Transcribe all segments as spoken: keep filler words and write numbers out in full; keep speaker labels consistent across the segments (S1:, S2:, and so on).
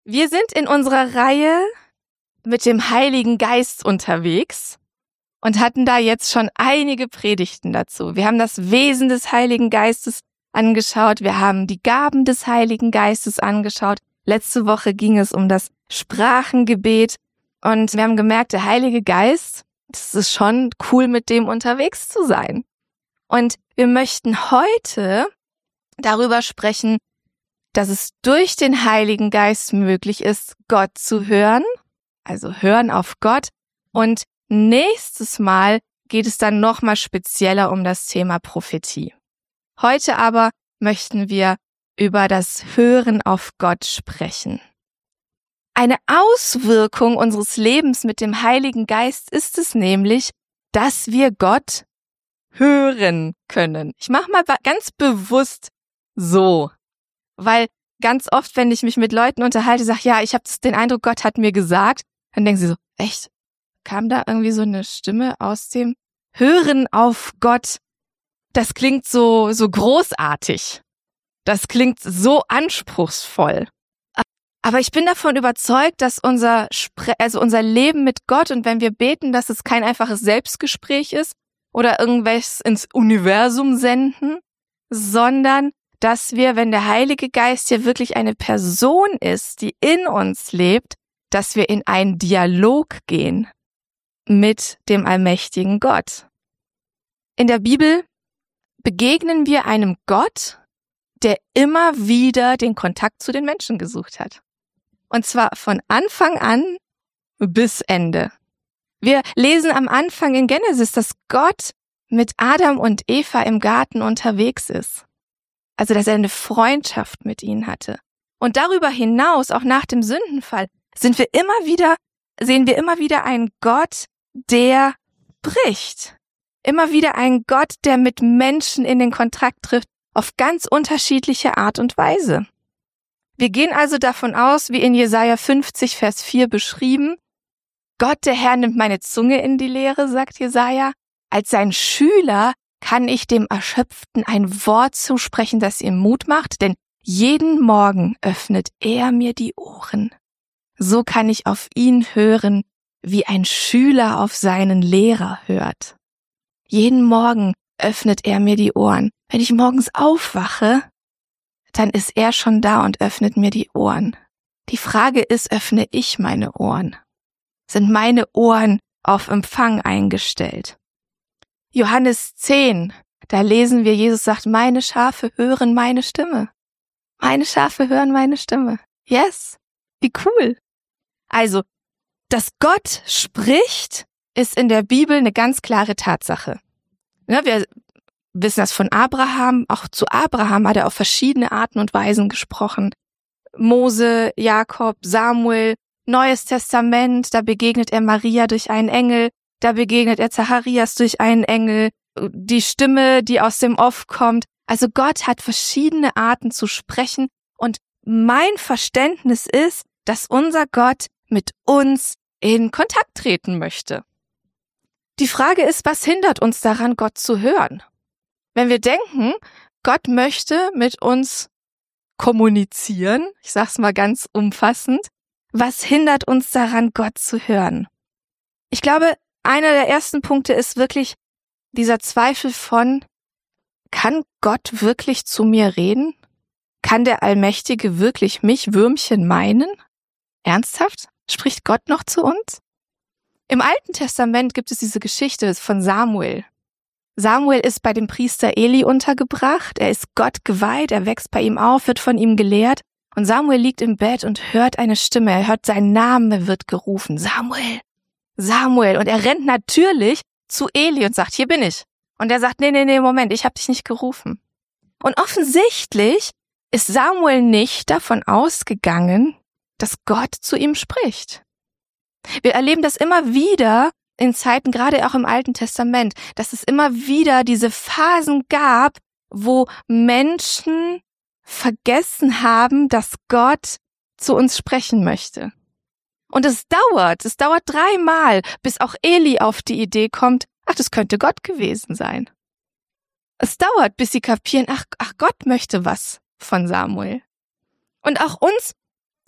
S1: Wir sind in unserer Reihe mit dem Heiligen Geist unterwegs und hatten da jetzt schon einige Predigten dazu. Wir haben das Wesen des Heiligen Geistes angeschaut, wir haben die Gaben des Heiligen Geistes angeschaut. Letzte Woche ging es um das Sprachengebet und wir haben gemerkt, der Heilige Geist, das ist schon cool, mit dem unterwegs zu sein. Und wir möchten heute darüber sprechen, dass es durch den Heiligen Geist möglich ist, Gott zu hören, also hören auf Gott. Und nächstes Mal geht es dann nochmal spezieller um das Thema Prophetie. Heute aber möchten wir über das Hören auf Gott sprechen. Eine Auswirkung unseres Lebens mit dem Heiligen Geist ist es nämlich, dass wir Gott hören können. Ich mache mal ganz bewusst so, weil ganz oft, wenn ich mich mit Leuten unterhalte, sage ja, ich habe den Eindruck, Gott hat mir gesagt, dann denken sie so, echt, kam da irgendwie so eine Stimme aus dem Hören auf Gott? Das klingt so so großartig. Das klingt so anspruchsvoll. Aber ich bin davon überzeugt, dass unser Spre- also unser Leben mit Gott und wenn wir beten, dass es kein einfaches Selbstgespräch ist oder irgendwas ins Universum senden, sondern dass wir, wenn der Heilige Geist hier wirklich eine Person ist, die in uns lebt, dass wir in einen Dialog gehen mit dem allmächtigen Gott. In der Bibel begegnen wir einem Gott, der immer wieder den Kontakt zu den Menschen gesucht hat. Und zwar von Anfang an bis Ende. Wir lesen am Anfang in Genesis, dass Gott mit Adam und Eva im Garten unterwegs ist. Also, dass er eine Freundschaft mit ihnen hatte. Und darüber hinaus, auch nach dem Sündenfall, sind wir immer wieder, sehen wir immer wieder einen Gott, der bricht. Immer wieder einen Gott, der mit Menschen in den Kontakt trifft, auf ganz unterschiedliche Art und Weise. Wir gehen also davon aus, wie in Jesaja fünfzig, Vers vier beschrieben, Gott, der Herr, nimmt meine Zunge in die Lehre, sagt Jesaja. Als sein Schüler kann ich dem Erschöpften ein Wort zusprechen, das ihm Mut macht, denn jeden Morgen öffnet er mir die Ohren. So kann ich auf ihn hören, wie ein Schüler auf seinen Lehrer hört. Jeden Morgen öffnet er mir die Ohren. Wenn ich morgens aufwache, dann ist er schon da und öffnet mir die Ohren. Die Frage ist, öffne ich meine Ohren? Sind meine Ohren auf Empfang eingestellt? Johannes zehn, da lesen wir, Jesus sagt, meine Schafe hören meine Stimme. Meine Schafe hören meine Stimme. Yes, wie cool. Also, dass Gott spricht, ist in der Bibel eine ganz klare Tatsache. Ja, wir wissen das von Abraham. Auch zu Abraham hat er auf verschiedene Arten und Weisen gesprochen. Mose, Jakob, Samuel, Neues Testament, da begegnet er Maria durch einen Engel, da begegnet er Zacharias durch einen Engel, die Stimme, die aus dem Off kommt. Also Gott hat verschiedene Arten zu sprechen und mein Verständnis ist, dass unser Gott mit uns in Kontakt treten möchte. Die Frage ist, was hindert uns daran, Gott zu hören? Wenn wir denken, Gott möchte mit uns kommunizieren, ich sag's mal ganz umfassend, was hindert uns daran, Gott zu hören? Ich glaube, einer der ersten Punkte ist wirklich dieser Zweifel von, kann Gott wirklich zu mir reden? Kann der Allmächtige wirklich mich, Würmchen, meinen? Ernsthaft? Spricht Gott noch zu uns? Im Alten Testament gibt es diese Geschichte von Samuel. Samuel ist bei dem Priester Eli untergebracht, er ist Gott geweiht, er wächst bei ihm auf, wird von ihm gelehrt und Samuel liegt im Bett und hört eine Stimme, er hört seinen Namen, er wird gerufen, Samuel, Samuel und er rennt natürlich zu Eli und sagt, hier bin ich. Und er sagt, nee, nee, nee, Moment, ich habe dich nicht gerufen. Und offensichtlich ist Samuel nicht davon ausgegangen, dass Gott zu ihm spricht. Wir erleben das immer wieder in Zeiten, gerade auch im Alten Testament, dass es immer wieder diese Phasen gab, wo Menschen vergessen haben, dass Gott zu uns sprechen möchte. Und es dauert, es dauert dreimal, bis auch Eli auf die Idee kommt, ach, das könnte Gott gewesen sein. Es dauert, bis sie kapieren, ach, ach, Gott möchte was von Samuel. Und auch uns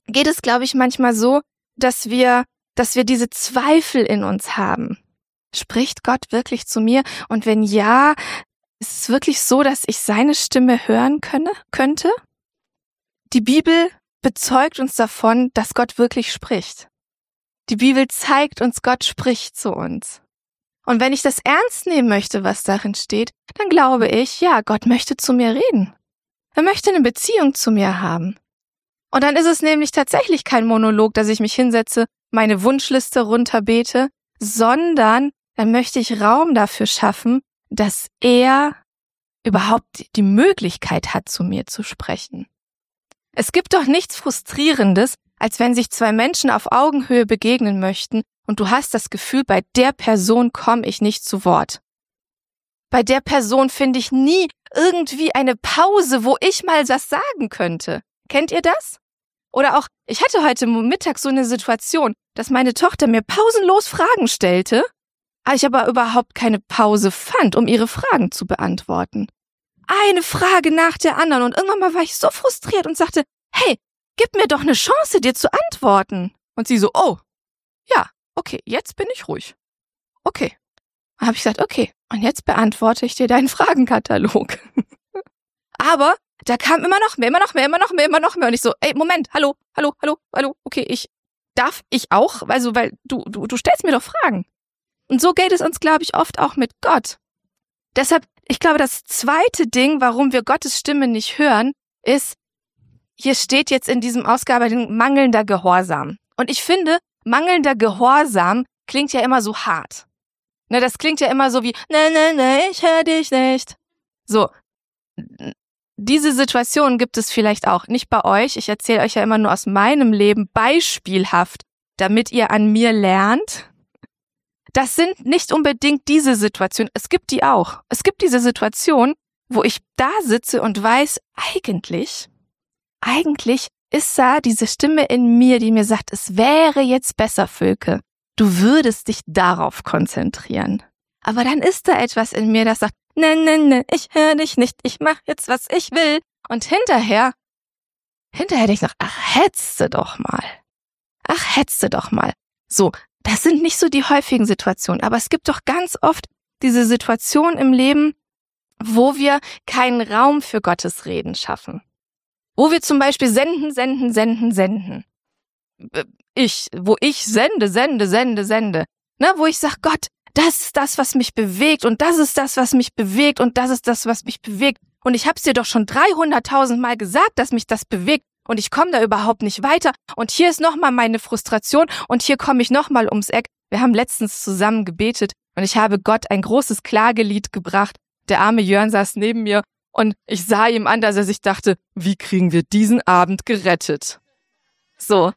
S1: geht es, glaube ich, manchmal so, dass wir, dass wir diese Zweifel in uns haben. Spricht Gott wirklich zu mir? Und wenn ja, ist es wirklich so, dass ich seine Stimme hören könne, könnte? Die Bibel bezeugt uns davon, dass Gott wirklich spricht. Die Bibel zeigt uns, Gott spricht zu uns. Und wenn ich das ernst nehmen möchte, was darin steht, dann glaube ich, ja, Gott möchte zu mir reden. Er möchte eine Beziehung zu mir haben. Und dann ist es nämlich tatsächlich kein Monolog, dass ich mich hinsetze, meine Wunschliste runterbete, sondern dann möchte ich Raum dafür schaffen, dass er überhaupt die Möglichkeit hat, zu mir zu sprechen. Es gibt doch nichts Frustrierendes, als wenn sich zwei Menschen auf Augenhöhe begegnen möchten und du hast das Gefühl, bei der Person komme ich nicht zu Wort. Bei der Person finde ich nie irgendwie eine Pause, wo ich mal was sagen könnte. Kennt ihr das? Oder auch, ich hatte heute Mittag so eine Situation, dass meine Tochter mir pausenlos Fragen stellte, ich aber überhaupt keine Pause fand, um ihre Fragen zu beantworten. Eine Frage nach der anderen und irgendwann mal war ich so frustriert und sagte, hey, gib mir doch eine Chance, dir zu antworten. Und sie so, oh, ja, okay, jetzt bin ich ruhig. Okay. Dann habe ich gesagt, okay, und jetzt beantworte ich dir deinen Fragenkatalog. Aber da kam immer noch mehr, immer noch mehr, immer noch mehr, immer noch mehr. Und ich so, ey, Moment, hallo, hallo, hallo, hallo, okay, ich, darf ich auch? Also, weil du, du, du stellst mir doch Fragen. Und so geht es uns, glaube ich, oft auch mit Gott. Deshalb, ich glaube, das zweite Ding, warum wir Gottes Stimme nicht hören, ist, hier steht jetzt in diesem Ausgabe mangelnder Gehorsam. Und ich finde, mangelnder Gehorsam klingt ja immer so hart. Ne, das klingt ja immer so wie, ne, ne, ne, ich höre dich nicht. So, diese Situation gibt es vielleicht auch nicht bei euch. Ich erzähle euch ja immer nur aus meinem Leben beispielhaft, damit ihr an mir lernt. Das sind nicht unbedingt diese Situationen. Es gibt die auch. Es gibt diese Situation, wo ich da sitze und weiß, eigentlich, eigentlich ist da diese Stimme in mir, die mir sagt, es wäre jetzt besser, Völke. Du würdest dich darauf konzentrieren. Aber dann ist da etwas in mir, das sagt, ne, ne, ne, ich höre dich nicht, ich mach jetzt, was ich will. Und hinterher, hinterher denke ich noch, ach, hetze doch mal. Ach, hetze doch mal. So, das sind nicht so die häufigen Situationen, aber es gibt doch ganz oft diese Situation im Leben, wo wir keinen Raum für Gottes Reden schaffen. Wo wir zum Beispiel senden, senden, senden, senden. Ich, wo ich sende, sende, sende, sende. Ne, wo ich sage, Gott, das ist das, was mich bewegt und das ist das, was mich bewegt und das ist das, was mich bewegt. Und ich hab's dir doch schon dreihunderttausend Mal gesagt, dass mich das bewegt und ich komme da überhaupt nicht weiter. Und hier ist nochmal meine Frustration und hier komme ich nochmal ums Eck. Wir haben letztens zusammen gebetet und ich habe Gott ein großes Klagelied gebracht. Der arme Jörn saß neben mir und ich sah ihm an, dass er sich dachte, wie kriegen wir diesen Abend gerettet? So.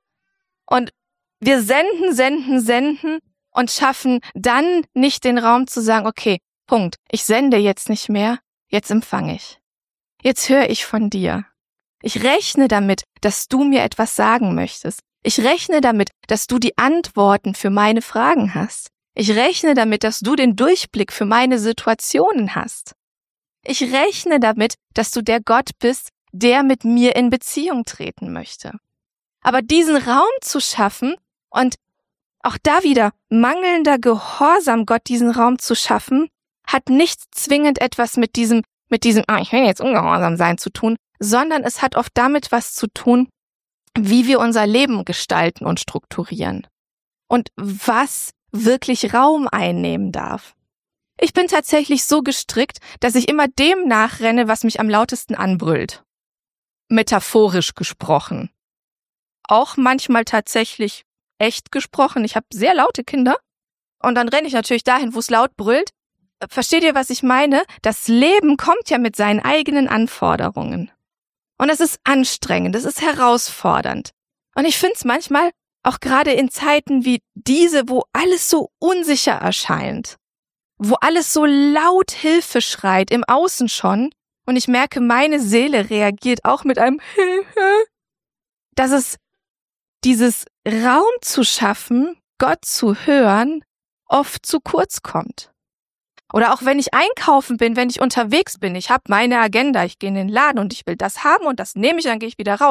S1: Und wir senden, senden, senden und schaffen dann nicht den Raum zu sagen, okay, Punkt, ich sende jetzt nicht mehr, jetzt empfange ich. Jetzt höre ich von dir. Ich rechne damit, dass du mir etwas sagen möchtest. Ich rechne damit, dass du die Antworten für meine Fragen hast. Ich rechne damit, dass du den Durchblick für meine Situationen hast. Ich rechne damit, dass du der Gott bist, der mit mir in Beziehung treten möchte. Aber diesen Raum zu schaffen und auch da wieder mangelnder Gehorsam, Gott diesen Raum zu schaffen, hat nicht zwingend etwas mit diesem, mit diesem, ah, ich will jetzt ungehorsam sein zu tun, sondern es hat oft damit was zu tun, wie wir unser Leben gestalten und strukturieren. Und was wirklich Raum einnehmen darf. Ich bin tatsächlich so gestrickt, dass ich immer dem nachrenne, was mich am lautesten anbrüllt. Metaphorisch gesprochen. Auch manchmal tatsächlich echt gesprochen. Ich habe sehr laute Kinder und dann renne ich natürlich dahin, wo es laut brüllt. Versteht ihr, was ich meine? Das Leben kommt ja mit seinen eigenen Anforderungen. Und es ist anstrengend, es ist herausfordernd. Und ich finde es manchmal, auch gerade in Zeiten wie diese, wo alles so unsicher erscheint, wo alles so laut Hilfe schreit, im Außen schon, und ich merke, meine Seele reagiert auch mit einem Hilfe, dass es dieses Raum zu schaffen, Gott zu hören, oft zu kurz kommt. Oder auch wenn ich einkaufen bin, wenn ich unterwegs bin, ich habe meine Agenda, ich gehe in den Laden und ich will das haben und das nehme ich, dann gehe ich wieder raus.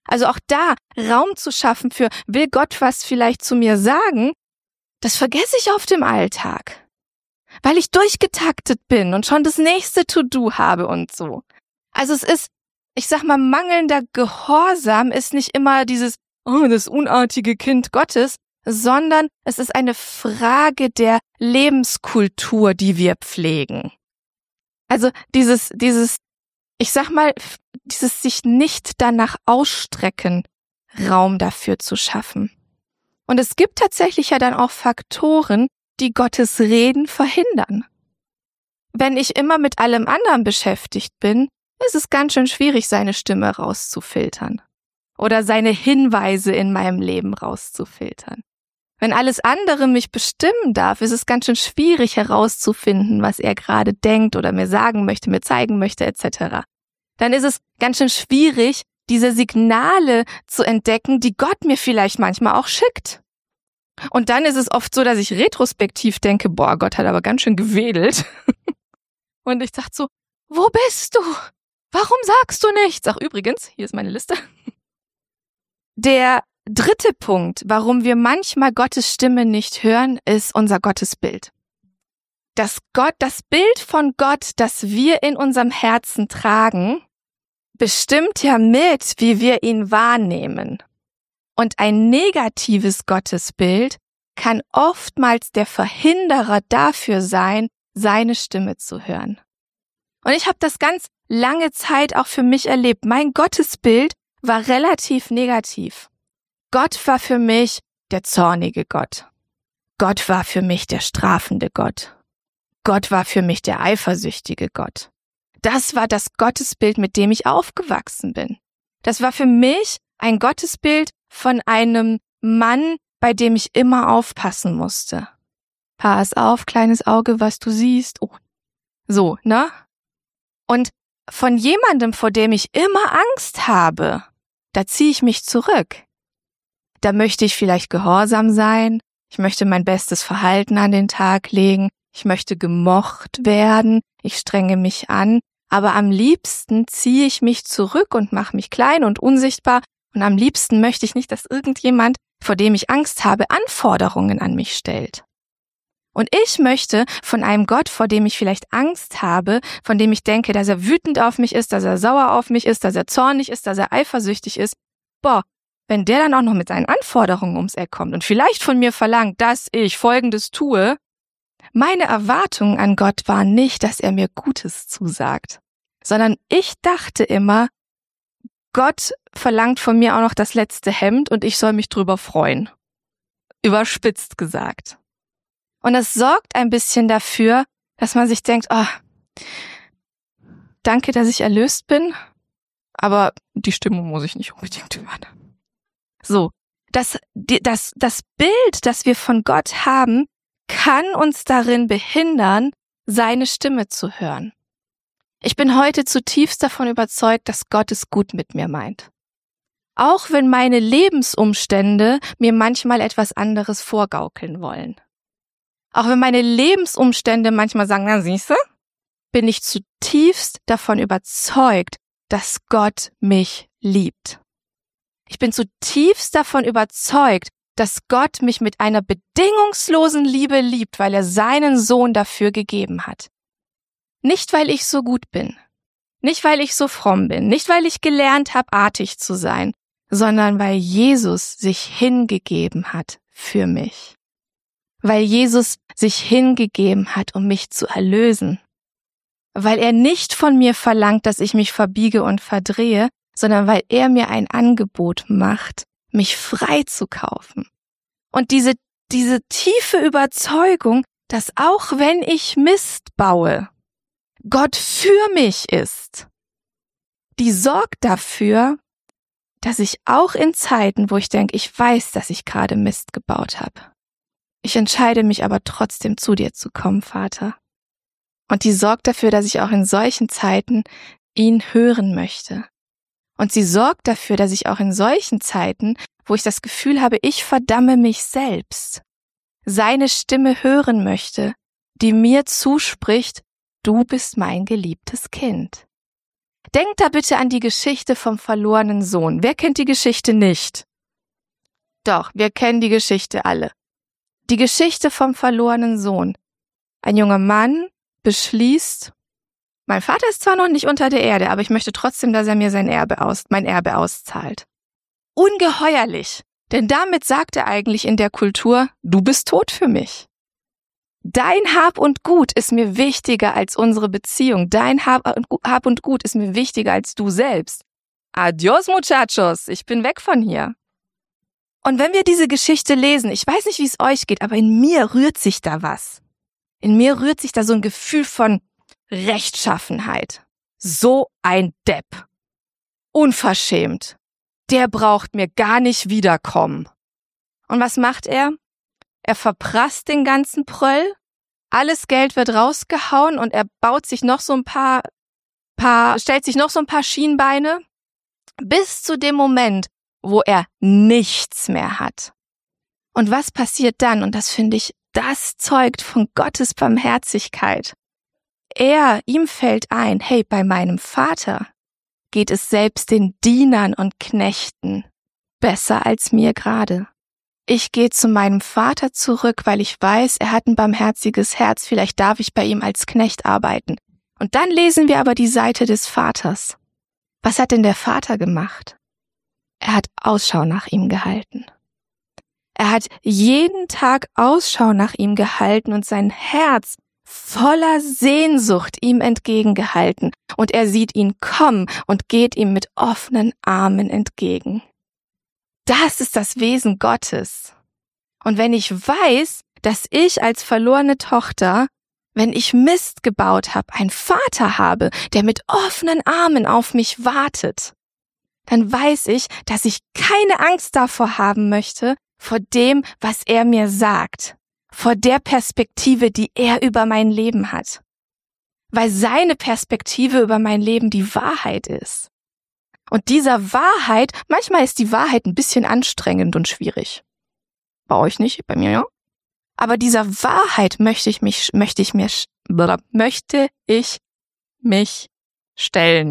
S1: Also auch da Raum zu schaffen für, will Gott was vielleicht zu mir sagen, das vergesse ich oft im Alltag, weil ich durchgetaktet bin und schon das nächste To-Do habe und so. Also es ist, ich sag mal, mangelnder Gehorsam ist nicht immer dieses, oh, das unartige Kind Gottes, sondern es ist eine Frage der Lebenskultur, die wir pflegen. Also dieses, dieses, ich sag mal, dieses sich nicht danach ausstrecken, Raum dafür zu schaffen. Und es gibt tatsächlich ja dann auch Faktoren, die Gottes Reden verhindern. Wenn ich immer mit allem anderen beschäftigt bin, ist es ganz schön schwierig, seine Stimme rauszufiltern oder seine Hinweise in meinem Leben rauszufiltern. Wenn alles andere mich bestimmen darf, ist es ganz schön schwierig herauszufinden, was er gerade denkt oder mir sagen möchte, mir zeigen möchte, et cetera. Dann ist es ganz schön schwierig, diese Signale zu entdecken, die Gott mir vielleicht manchmal auch schickt. Und dann ist es oft so, dass ich retrospektiv denke, boah, Gott hat aber ganz schön gewedelt. Und ich dachte so, wo bist du? Warum sagst du nichts? Ach übrigens, hier ist meine Liste. Der dritte Punkt, warum wir manchmal Gottes Stimme nicht hören, ist unser Gottesbild. Das Gott, das Bild von Gott, das wir in unserem Herzen tragen, bestimmt ja mit, wie wir ihn wahrnehmen. Und ein negatives Gottesbild kann oftmals der Verhinderer dafür sein, seine Stimme zu hören. Und ich habe das ganz lange Zeit auch für mich erlebt. Mein Gottesbild war relativ negativ. Gott war für mich der zornige Gott. Gott war für mich der strafende Gott. Gott war für mich der eifersüchtige Gott. Das war das Gottesbild, mit dem ich aufgewachsen bin. Das war für mich ein Gottesbild von einem Mann, bei dem ich immer aufpassen musste. Pass auf, kleines Auge, was du siehst. Oh. So, ne? Und von jemandem, vor dem ich immer Angst habe, da ziehe ich mich zurück. Da möchte ich vielleicht gehorsam sein, ich möchte mein bestes Verhalten an den Tag legen, ich möchte gemocht werden, ich strenge mich an, aber am liebsten ziehe ich mich zurück und mache mich klein und unsichtbar und am liebsten möchte ich nicht, dass irgendjemand, vor dem ich Angst habe, Anforderungen an mich stellt. Und ich möchte von einem Gott, vor dem ich vielleicht Angst habe, von dem ich denke, dass er wütend auf mich ist, dass er sauer auf mich ist, dass er zornig ist, dass er eifersüchtig ist, boah, wenn der dann auch noch mit seinen Anforderungen ums Eck kommt und vielleicht von mir verlangt, dass ich Folgendes tue, meine Erwartungen an Gott waren nicht, dass er mir Gutes zusagt, sondern ich dachte immer, Gott verlangt von mir auch noch das letzte Hemd und ich soll mich drüber freuen. Überspitzt gesagt. Und das sorgt ein bisschen dafür, dass man sich denkt, oh, danke, dass ich erlöst bin, aber die Stimmung muss ich nicht unbedingt hören. So, das, das, das Bild, das wir von Gott haben, kann uns darin behindern, seine Stimme zu hören. Ich bin heute zutiefst davon überzeugt, dass Gott es gut mit mir meint. Auch wenn meine Lebensumstände mir manchmal etwas anderes vorgaukeln wollen. Auch wenn meine Lebensumstände manchmal sagen, na siehste, bin ich zutiefst davon überzeugt, dass Gott mich liebt. Ich bin zutiefst davon überzeugt, dass Gott mich mit einer bedingungslosen Liebe liebt, weil er seinen Sohn dafür gegeben hat. Nicht, weil ich so gut bin, nicht, weil ich so fromm bin, nicht, weil ich gelernt habe, artig zu sein, sondern weil Jesus sich hingegeben hat für mich. Weil Jesus sich hingegeben hat, um mich zu erlösen. Weil er nicht von mir verlangt, dass ich mich verbiege und verdrehe, sondern weil er mir ein Angebot macht, mich frei zu kaufen. Und diese, diese tiefe Überzeugung, dass auch wenn ich Mist baue, Gott für mich ist, die sorgt dafür, dass ich auch in Zeiten, wo ich denke, ich weiß, dass ich gerade Mist gebaut habe, ich entscheide mich aber trotzdem zu dir zu kommen, Vater. Und die sorgt dafür, dass ich auch in solchen Zeiten ihn hören möchte. Und sie sorgt dafür, dass ich auch in solchen Zeiten, wo ich das Gefühl habe, ich verdamme mich selbst, seine Stimme hören möchte, die mir zuspricht, du bist mein geliebtes Kind. Denkt da bitte an die Geschichte vom verlorenen Sohn. Wer kennt die Geschichte nicht? Doch, wir kennen die Geschichte alle. Die Geschichte vom verlorenen Sohn. Ein junger Mann beschließt, mein Vater ist zwar noch nicht unter der Erde, aber ich möchte trotzdem, dass er mir sein Erbe aus, mein Erbe auszahlt. Ungeheuerlich, denn damit sagt er eigentlich in der Kultur, du bist tot für mich. Dein Hab und Gut ist mir wichtiger als unsere Beziehung. Dein Hab und Gut ist mir wichtiger als du selbst. Adios, muchachos, ich bin weg von hier. Und wenn wir diese Geschichte lesen, ich weiß nicht, wie es euch geht, aber in mir rührt sich da was. In mir rührt sich da so ein Gefühl von Rechtschaffenheit. So ein Depp. Unverschämt. Der braucht mir gar nicht wiederkommen. Und was macht er? Er verprasst den ganzen Pröll. Alles Geld wird rausgehauen und er baut sich noch so ein paar, paar, stellt sich noch so ein paar Schienbeine. Bis zu dem Moment, wo er nichts mehr hat. Und was passiert dann? Und das finde ich, das zeugt von Gottes Barmherzigkeit. Er, ihm fällt ein, hey, bei meinem Vater geht es selbst den Dienern und Knechten besser als mir gerade. Ich gehe zu meinem Vater zurück, weil ich weiß, er hat ein barmherziges Herz, vielleicht darf ich bei ihm als Knecht arbeiten. Und dann lesen wir aber die Seite des Vaters. Was hat denn der Vater gemacht? Er hat Ausschau nach ihm gehalten. Er hat jeden Tag Ausschau nach ihm gehalten und sein Herz voller Sehnsucht ihm entgegengehalten. Und er sieht ihn kommen und geht ihm mit offenen Armen entgegen. Das ist das Wesen Gottes. Und wenn ich weiß, dass ich als verlorene Tochter, wenn ich Mist gebaut habe, einen Vater habe, der mit offenen Armen auf mich wartet, dann weiß ich, dass ich keine Angst davor haben möchte, vor dem, was er mir sagt, vor der Perspektive, die er über mein Leben hat. Weil seine Perspektive über mein Leben die Wahrheit ist. Und dieser Wahrheit, manchmal ist die Wahrheit ein bisschen anstrengend und schwierig. Bei euch nicht, bei mir ja. Aber dieser Wahrheit möchte ich mich, möchte ich mir, möchte ich mich stellen.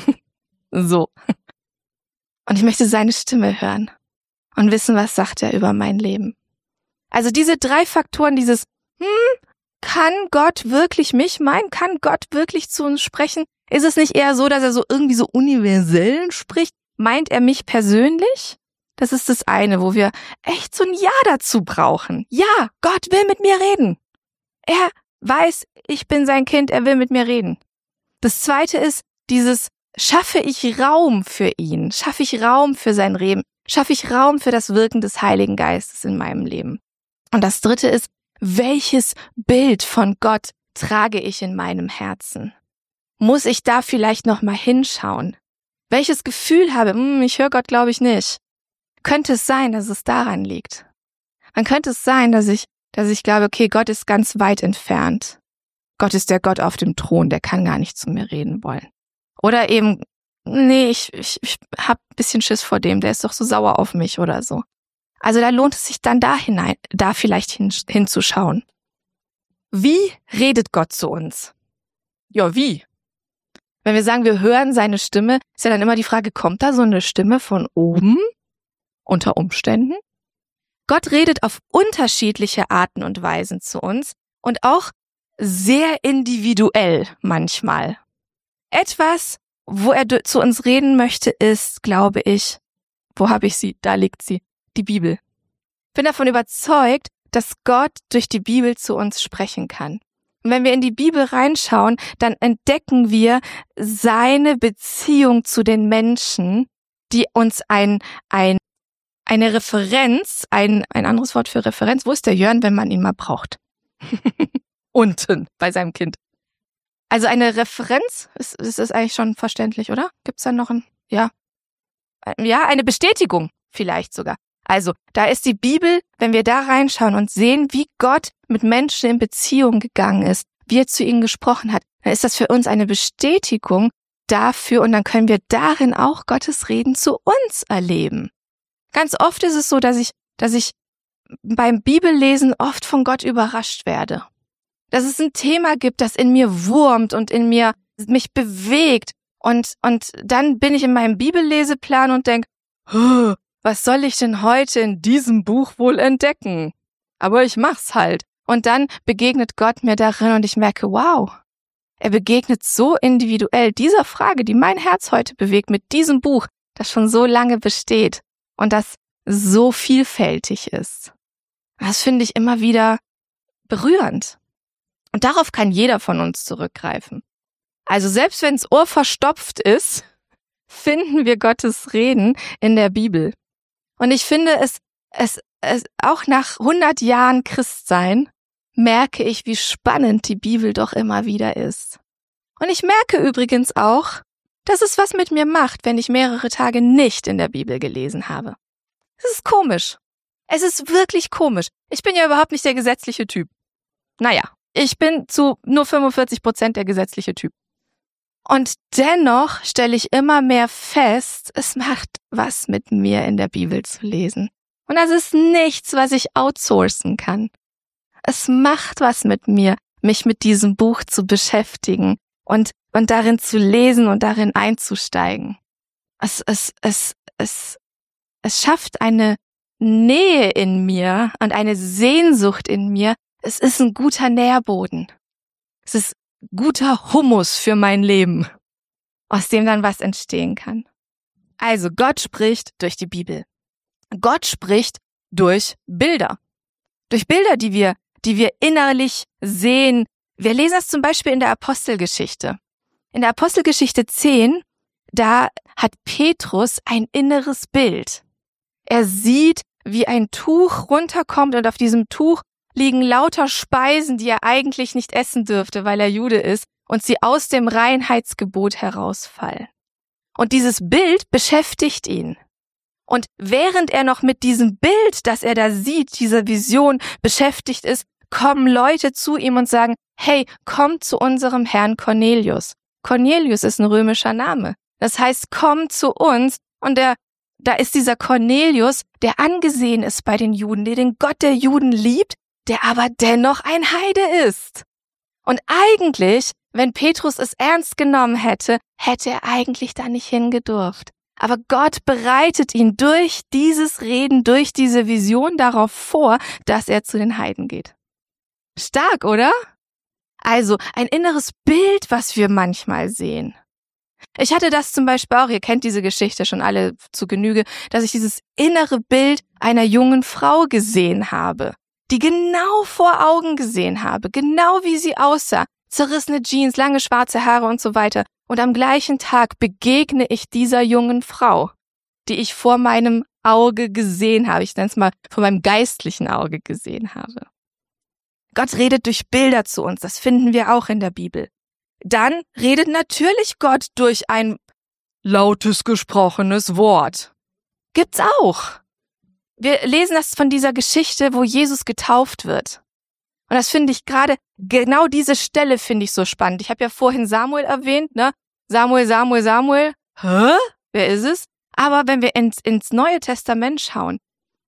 S1: So. Und ich möchte seine Stimme hören und wissen, was sagt er über mein Leben. Also diese drei Faktoren, dieses, hm, kann Gott wirklich mich meinen? Kann Gott wirklich zu uns sprechen? Ist es nicht eher so, dass er so irgendwie so universell spricht? Meint er mich persönlich? Das ist das eine, wo wir echt so ein Ja dazu brauchen. Ja, Gott will mit mir reden. Er weiß, ich bin sein Kind, er will mit mir reden. Das zweite ist dieses, schaffe ich Raum für ihn? Schaffe ich Raum für sein Reden? Schaffe ich Raum für das Wirken des Heiligen Geistes in meinem Leben? Und das dritte ist, welches Bild von Gott trage ich in meinem Herzen? Muss ich da vielleicht noch mal hinschauen? Welches Gefühl habe, hm, ich höre Gott, glaube ich nicht. Könnte es sein, dass es daran liegt? Dann könnte es sein, dass ich, dass ich glaube, okay, Gott ist ganz weit entfernt. Gott ist der Gott auf dem Thron, der kann gar nicht zu mir reden wollen. Oder eben, nee, ich, ich, ich hab ein bisschen Schiss vor dem, der ist doch so sauer auf mich oder so. Also da lohnt es sich dann da hinein, da vielleicht hin, hinzuschauen. Wie redet Gott zu uns? Ja, wie? Wenn wir sagen, wir hören seine Stimme, ist ja dann immer die Frage, kommt da so eine Stimme von oben? Unter Umständen? Gott redet auf unterschiedliche Arten und Weisen zu uns und auch sehr individuell manchmal. Etwas, wo er zu uns reden möchte, ist, glaube ich, wo habe ich sie? Da liegt sie, die Bibel. Ich bin davon überzeugt, dass Gott durch die Bibel zu uns sprechen kann. Und wenn wir in die Bibel reinschauen, dann entdecken wir seine Beziehung zu den Menschen, die uns ein, ein, eine Referenz, ein, ein anderes Wort für Referenz, wo ist der Jörn, wenn man ihn mal braucht? Unten, bei seinem Kind. Also eine Referenz, ist, ist das eigentlich schon verständlich, oder? Gibt's da noch ein, ja? Ja, eine Bestätigung vielleicht sogar. Also, da ist die Bibel, wenn wir da reinschauen und sehen, wie Gott mit Menschen in Beziehung gegangen ist, wie er zu ihnen gesprochen hat, dann ist das für uns eine Bestätigung dafür und dann können wir darin auch Gottes Reden zu uns erleben. Ganz oft ist es so, dass ich, dass ich beim Bibellesen oft von Gott überrascht werde. Dass es ein Thema gibt, das in mir wurmt und in mir mich bewegt Und, und dann bin ich in meinem Bibelleseplan und denk, was soll ich denn heute in diesem Buch wohl entdecken? Aber ich mach's halt. Und dann begegnet Gott mir darin und ich merke, wow, er begegnet so individuell dieser Frage, die mein Herz heute bewegt, mit diesem Buch, das schon so lange besteht und das so vielfältig ist. Das finde ich immer wieder berührend. Und darauf kann jeder von uns zurückgreifen. Also selbst wenn das Ohr verstopft ist, finden wir Gottes Reden in der Bibel. Und ich finde es, es, es auch nach hundert Jahren Christsein merke ich, wie spannend die Bibel doch immer wieder ist. Und ich merke übrigens auch, dass es was mit mir macht, wenn ich mehrere Tage nicht in der Bibel gelesen habe. Es ist komisch. Es ist wirklich komisch. Ich bin ja überhaupt nicht der gesetzliche Typ. Naja, ich bin zu nur fünfundvierzig Prozent der gesetzliche Typ. Und dennoch stelle ich immer mehr fest, es macht was mit mir in der Bibel zu lesen. Und das ist nichts, was ich outsourcen kann. Es macht was mit mir, mich mit diesem Buch zu beschäftigen und, und darin zu lesen und darin einzusteigen. Es, es, es, es, es schafft eine Nähe in mir und eine Sehnsucht in mir. Es ist ein guter Nährboden. Es ist guter Humus für mein Leben, aus dem dann was entstehen kann. Also Gott spricht durch die Bibel. Gott spricht durch Bilder. Durch Bilder, die wir, die wir innerlich sehen. Wir lesen das zum Beispiel in der Apostelgeschichte. In der Apostelgeschichte zehn, da hat Petrus ein inneres Bild. Er sieht, wie ein Tuch runterkommt und auf diesem Tuch liegen lauter Speisen, die er eigentlich nicht essen dürfte, weil er Jude ist und sie aus dem Reinheitsgebot herausfallen. Und dieses Bild beschäftigt ihn. Und während er noch mit diesem Bild, das er da sieht, dieser Vision beschäftigt ist, kommen Leute zu ihm und sagen, hey, komm zu unserem Herrn Cornelius. Cornelius ist ein römischer Name. Das heißt, komm zu uns. Und der, da ist dieser Cornelius, der angesehen ist bei den Juden, der den Gott der Juden liebt, der aber dennoch ein Heide ist. Und eigentlich, wenn Petrus es ernst genommen hätte, hätte er eigentlich da nicht hingedurft. Aber Gott bereitet ihn durch dieses Reden, durch diese Vision darauf vor, dass er zu den Heiden geht. Stark, oder? Also ein inneres Bild, was wir manchmal sehen. Ich hatte das zum Beispiel auch, ihr kennt diese Geschichte schon alle zu Genüge, dass ich dieses innere Bild einer jungen Frau gesehen habe, die genau vor Augen gesehen habe, genau wie sie aussah, zerrissene Jeans, lange schwarze Haare und so weiter. Und am gleichen Tag begegne ich dieser jungen Frau, die ich vor meinem Auge gesehen habe. Ich nenne es mal vor meinem geistlichen Auge gesehen habe. Gott redet durch Bilder zu uns, das finden wir auch in der Bibel. Dann redet natürlich Gott durch ein lautes gesprochenes Wort. Gibt's auch. Wir lesen das von dieser Geschichte, wo Jesus getauft wird. Und das finde ich gerade, genau diese Stelle finde ich so spannend. Ich habe ja vorhin Samuel erwähnt, ne? Samuel, Samuel, Samuel. Hä? Wer ist es? Aber wenn wir ins, ins Neue Testament schauen,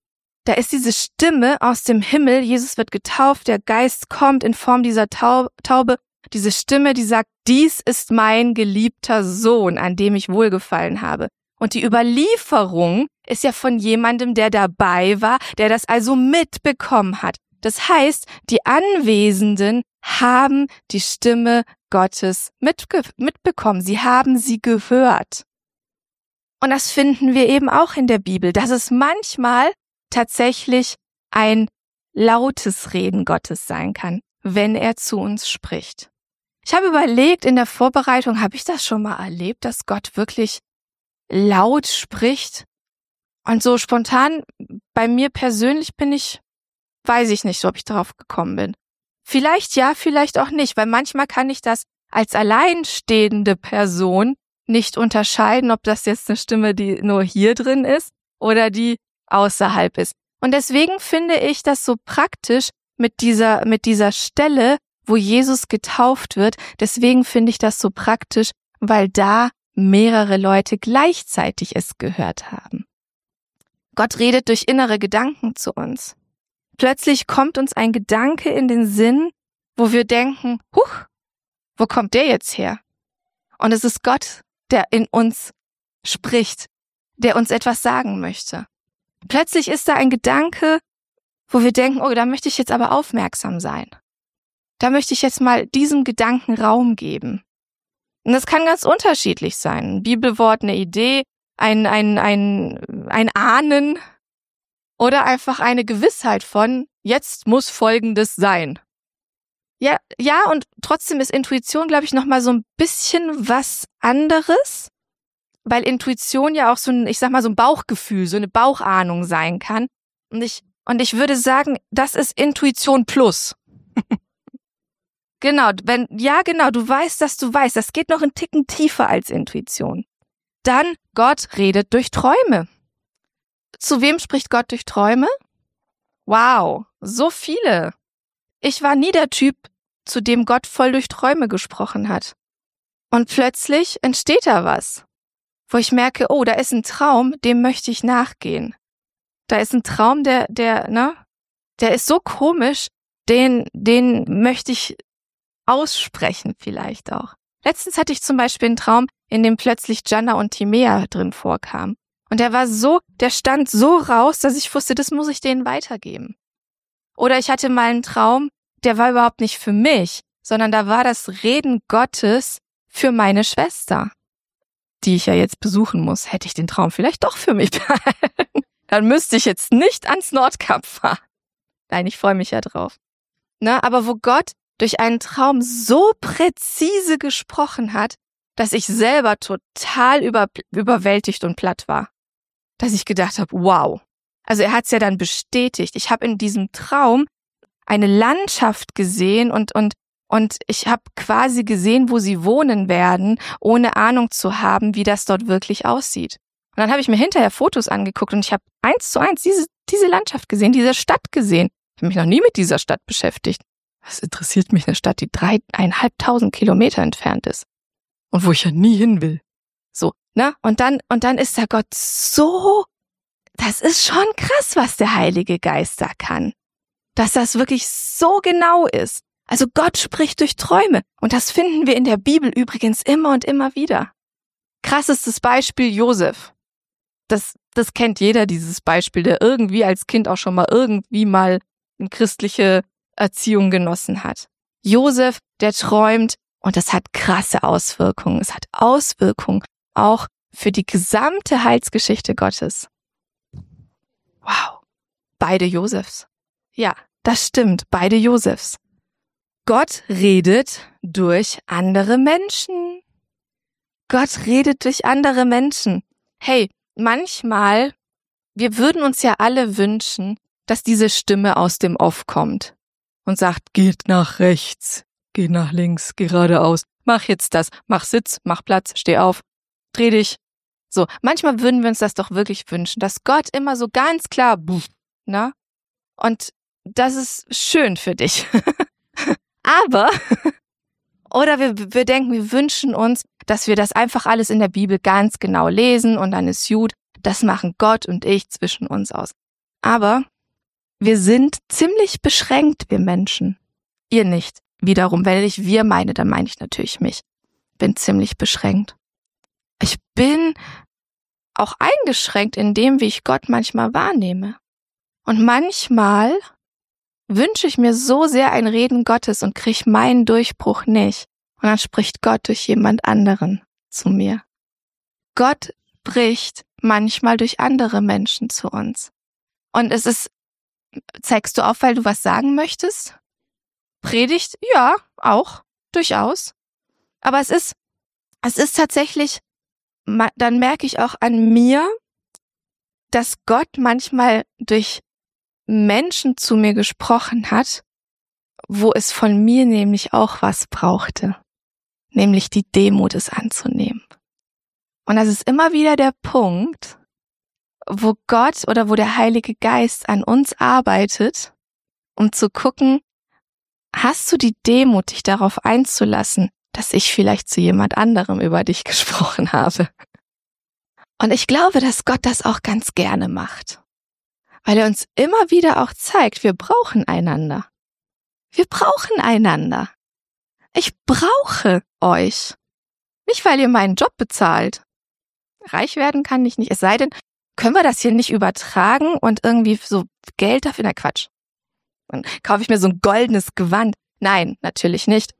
S1: da ist diese Stimme aus dem Himmel, Jesus wird getauft, der Geist kommt in Form dieser Taube, diese Stimme, die sagt, dies ist mein geliebter Sohn, an dem ich wohlgefallen habe. Und die Überlieferung ist ja von jemandem, der dabei war, der das also mitbekommen hat. Das heißt, die Anwesenden haben die Stimme Gottes mitge- mitbekommen. Sie haben sie gehört. Und das finden wir eben auch in der Bibel, dass es manchmal tatsächlich ein lautes Reden Gottes sein kann, wenn er zu uns spricht. Ich habe überlegt, in der Vorbereitung, habe ich das schon mal erlebt, dass Gott wirklich laut spricht? Und so spontan, bei mir persönlich bin ich, weiß ich nicht, ob ich darauf gekommen bin. Vielleicht ja, vielleicht auch nicht, weil manchmal kann ich das als alleinstehende Person nicht unterscheiden, ob das jetzt eine Stimme, die nur hier drin ist oder die außerhalb ist. Und deswegen finde ich das so praktisch mit dieser, mit dieser Stelle, wo Jesus getauft wird. Deswegen finde ich das so praktisch, weil da mehrere Leute gleichzeitig es gehört haben. Gott redet durch innere Gedanken zu uns. Plötzlich kommt uns ein Gedanke in den Sinn, wo wir denken, huch, wo kommt der jetzt her? Und es ist Gott, der in uns spricht, der uns etwas sagen möchte. Plötzlich ist da ein Gedanke, wo wir denken, oh, da möchte ich jetzt aber aufmerksam sein. Da möchte ich jetzt mal diesem Gedanken Raum geben. Und das kann ganz unterschiedlich sein. Ein Bibelwort, eine Idee, ein, ein, ein, ein Ahnen oder einfach eine Gewissheit von, jetzt muss Folgendes sein. Ja, ja, und trotzdem ist Intuition, glaube ich, nochmal so ein bisschen was anderes, weil Intuition ja auch so ein, ich sag mal, so ein Bauchgefühl, so eine Bauchahnung sein kann. Und ich, und ich würde sagen, das ist Intuition plus. Genau, wenn, ja, genau, du weißt, dass du weißt, das geht noch einen Ticken tiefer als Intuition. Dann, Gott redet durch Träume. Zu wem spricht Gott durch Träume? Wow, so viele. Ich war nie der Typ, zu dem Gott voll durch Träume gesprochen hat. Und plötzlich entsteht da was, wo ich merke, oh, da ist ein Traum, dem möchte ich nachgehen. Da ist ein Traum, der, der, ne, der ist so komisch, den, den möchte ich aussprechen vielleicht auch. Letztens hatte ich zum Beispiel einen Traum, in dem plötzlich Gianna und Timea drin vorkamen. Und der war so, der stand so raus, dass ich wusste, das muss ich denen weitergeben. Oder ich hatte mal einen Traum, der war überhaupt nicht für mich, sondern da war das Reden Gottes für meine Schwester, die ich ja jetzt besuchen muss. Hätte ich den Traum vielleicht doch für mich behalten, dann müsste ich jetzt nicht ans Nordkap fahren. Nein, ich freue mich ja drauf. Na, aber wo Gott durch einen Traum so präzise gesprochen hat, dass ich selber total über, überwältigt und platt war. Dass ich gedacht habe, wow. Also er hat es ja dann bestätigt. Ich habe in diesem Traum eine Landschaft gesehen und und und ich habe quasi gesehen, wo sie wohnen werden, ohne Ahnung zu haben, wie das dort wirklich aussieht. Und dann habe ich mir hinterher Fotos angeguckt und ich habe eins zu eins diese diese Landschaft gesehen, diese Stadt gesehen. Ich habe mich noch nie mit dieser Stadt beschäftigt. Was interessiert mich eine Stadt, die dreieinhalbtausend Kilometer entfernt ist und wo ich ja nie hin will. So, ne? Und dann und dann ist da Gott so. Das ist schon krass, was der Heilige Geist da kann. Dass das wirklich so genau ist. Also Gott spricht durch Träume. Und das finden wir in der Bibel übrigens immer und immer wieder. Krassestes Beispiel Josef. Das, das kennt jeder, dieses Beispiel, der irgendwie als Kind auch schon mal irgendwie mal eine christliche Erziehung genossen hat. Josef, der träumt, und das hat krasse Auswirkungen. Es hat Auswirkungen auch für die gesamte Heilsgeschichte Gottes. Wow. Beide Josefs. Ja, das stimmt. Beide Josefs. Gott redet durch andere Menschen. Gott redet durch andere Menschen. Hey, manchmal, wir würden uns ja alle wünschen, dass diese Stimme aus dem Off kommt und sagt, geht nach rechts, geh nach links, geradeaus, mach jetzt das, mach Sitz, mach Platz, steh auf, dreh dich. So, manchmal würden wir uns das doch wirklich wünschen, dass Gott immer so ganz klar, na? Und das ist schön für dich. Aber, oder wir, wir denken, wir wünschen uns, dass wir das einfach alles in der Bibel ganz genau lesen und dann ist gut. Das machen Gott und ich zwischen uns aus. Aber wir sind ziemlich beschränkt, wir Menschen. Ihr nicht. Wiederum, wenn ich wir meine, dann meine ich natürlich mich. Bin ziemlich beschränkt. Ich bin auch eingeschränkt in dem, wie ich Gott manchmal wahrnehme. Und manchmal wünsche ich mir so sehr ein Reden Gottes und kriege meinen Durchbruch nicht. Und dann spricht Gott durch jemand anderen zu mir. Gott spricht manchmal durch andere Menschen zu uns. Und es ist, zeigst du auf, weil du was sagen möchtest? Predigt? Ja, auch, durchaus. Aber es ist, es ist tatsächlich, dann merke ich auch an mir, dass Gott manchmal durch Menschen zu mir gesprochen hat, wo es von mir nämlich auch was brauchte, nämlich die Demut, es anzunehmen. Und das ist immer wieder der Punkt, wo Gott oder wo der Heilige Geist an uns arbeitet, um zu gucken, hast du die Demut, dich darauf einzulassen, dass ich vielleicht zu jemand anderem über dich gesprochen habe? Und ich glaube, dass Gott das auch ganz gerne macht. Weil er uns immer wieder auch zeigt, wir brauchen einander. Wir brauchen einander. Ich brauche euch. Nicht, weil ihr meinen Job bezahlt. Reich werden kann ich nicht. Es sei denn, können wir das hier nicht übertragen und irgendwie so Geld dafür? Na Quatsch. Dann kaufe ich mir so ein goldenes Gewand. Nein, natürlich nicht.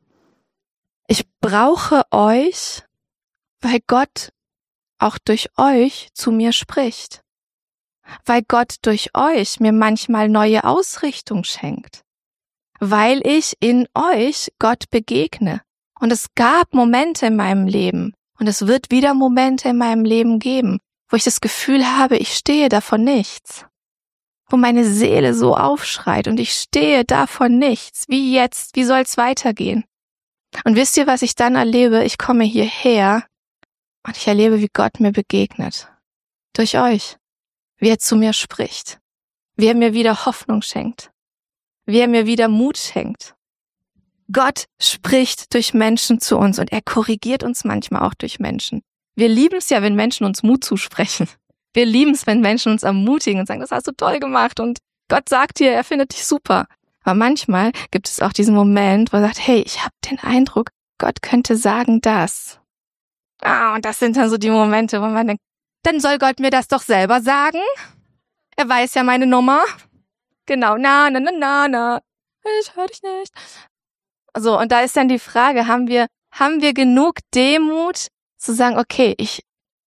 S1: Ich brauche euch, weil Gott auch durch euch zu mir spricht. Weil Gott durch euch mir manchmal neue Ausrichtung schenkt. Weil ich in euch Gott begegne. Und es gab Momente in meinem Leben und es wird wieder Momente in meinem Leben geben, wo ich das Gefühl habe, ich stehe davon nichts. Wo meine Seele so aufschreit und ich stehe davon nichts. Wie jetzt? Wie soll's weitergehen? Und wisst ihr, was ich dann erlebe? Ich komme hierher und ich erlebe, wie Gott mir begegnet. Durch euch. Wie er zu mir spricht. Wie er mir wieder Hoffnung schenkt. Wie er mir wieder Mut schenkt. Gott spricht durch Menschen zu uns und er korrigiert uns manchmal auch durch Menschen. Wir lieben es ja, wenn Menschen uns Mut zusprechen. Wir lieben es, wenn Menschen uns ermutigen und sagen, das hast du toll gemacht und Gott sagt dir, er findet dich super. Aber manchmal gibt es auch diesen Moment, wo er sagt, hey, ich habe den Eindruck, Gott könnte sagen das. Ah, und das sind dann so die Momente, wo man denkt, dann soll Gott mir das doch selber sagen. Er weiß ja meine Nummer. Genau, na, na, na, na, na. Ich höre dich nicht. So, und da ist dann die Frage, haben wir, haben wir genug Demut zu sagen, okay, ich,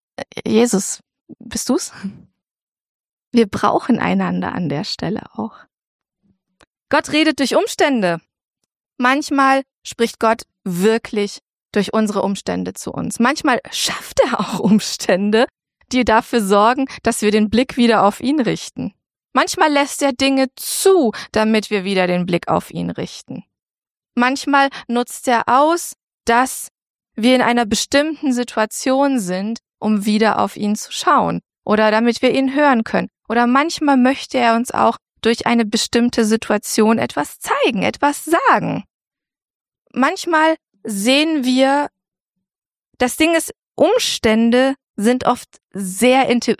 S1: Jesus, bist du's? Wir brauchen einander an der Stelle auch. Gott redet durch Umstände. Manchmal spricht Gott wirklich durch unsere Umstände zu uns. Manchmal schafft er auch Umstände, die dafür sorgen, dass wir den Blick wieder auf ihn richten. Manchmal lässt er Dinge zu, damit wir wieder den Blick auf ihn richten. Manchmal nutzt er aus, dass wir in einer bestimmten Situation sind, um wieder auf ihn zu schauen oder damit wir ihn hören können. Oder manchmal möchte er uns auch durch eine bestimmte Situation etwas zeigen, etwas sagen. Manchmal sehen wir, das Ding ist, Umstände sind oft sehr inter-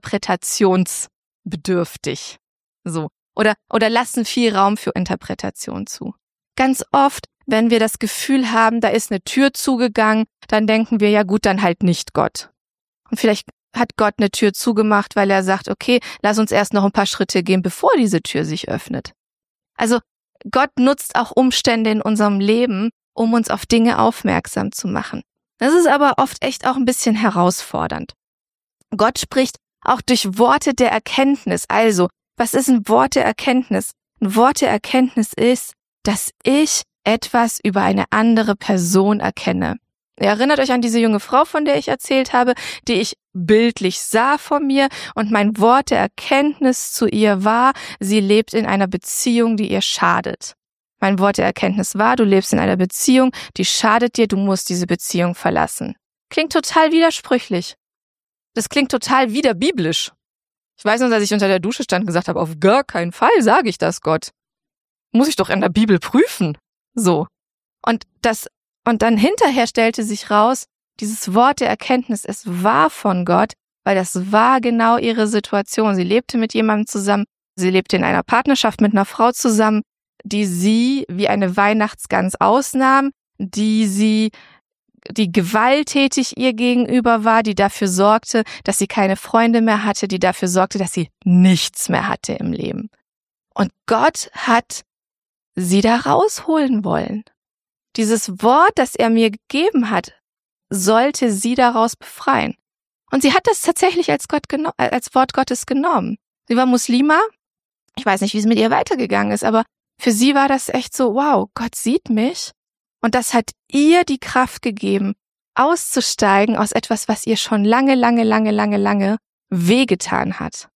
S1: interpretationsbedürftig. So. Oder, oder lassen viel Raum für Interpretation zu. Ganz oft, wenn wir das Gefühl haben, da ist eine Tür zugegangen, dann denken wir, ja gut, dann halt nicht Gott. Und vielleicht hat Gott eine Tür zugemacht, weil er sagt, okay, lass uns erst noch ein paar Schritte gehen, bevor diese Tür sich öffnet. Also Gott nutzt auch Umstände in unserem Leben, um uns auf Dinge aufmerksam zu machen. Das ist aber oft echt auch ein bisschen herausfordernd. Gott spricht auch durch Worte der Erkenntnis. Also, was ist ein Wort der Erkenntnis? Ein Wort der Erkenntnis ist, dass ich etwas über eine andere Person erkenne. Ihr erinnert euch an diese junge Frau, von der ich erzählt habe, die ich bildlich sah vor mir und mein Wort der Erkenntnis zu ihr war, sie lebt in einer Beziehung, die ihr schadet. Mein Wort der Erkenntnis war, du lebst in einer Beziehung, die schadet dir, du musst diese Beziehung verlassen. Klingt total widersprüchlich. Das klingt total widerbiblisch. Ich weiß noch, dass ich unter der Dusche stand und gesagt habe, auf gar keinen Fall sage ich das Gott. Muss ich doch in der Bibel prüfen. So. Und das Und dann hinterher stellte sich raus, dieses Wort der Erkenntnis, es war von Gott, weil das war genau ihre Situation. Sie lebte mit jemandem zusammen, sie lebte in einer Partnerschaft mit einer Frau zusammen, die sie wie eine Weihnachtsgans ausnahm, die sie, die gewalttätig ihr gegenüber war, die dafür sorgte, dass sie keine Freunde mehr hatte, die dafür sorgte, dass sie nichts mehr hatte im Leben. Und Gott hat sie da rausholen wollen. Dieses Wort, das er mir gegeben hat, sollte sie daraus befreien. Und sie hat das tatsächlich als, Gott geno- als Wort Gottes genommen. Sie war Muslima. Ich weiß nicht, wie es mit ihr weitergegangen ist, aber für sie war das echt so, wow, Gott sieht mich. Und das hat ihr die Kraft gegeben, auszusteigen aus etwas, was ihr schon lange, lange, lange, lange, lange wehgetan hat.